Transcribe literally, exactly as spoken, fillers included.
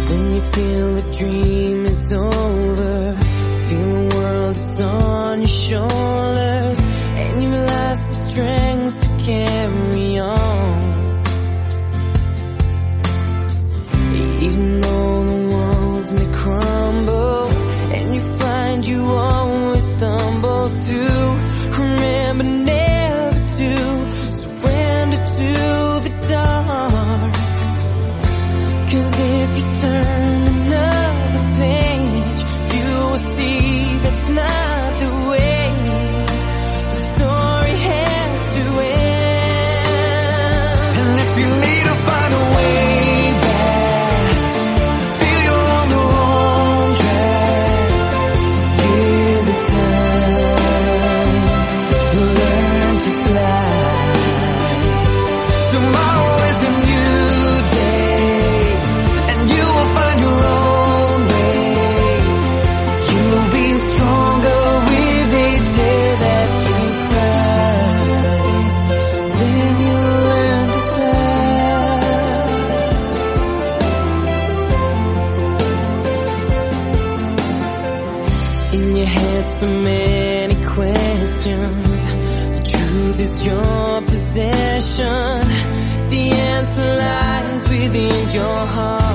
When you feel the dream is over, feel the world is on your shoulders, and you've lost the strength to carry on. Even though the walls may crumble, and you find you always stumble through, remember never to surrender to the dark. 'Cause if you turn another page, you will see that's not the way the story has to end. And if you need to find a way back, feel you're on the wrong track, give it time, learn to fly. Tomorrow is a new day, and you will find your own way. You'll be stronger with each day that you cry, when you learn to fly. In your head so many questions, the truth is your possession, the answer lies within your heart.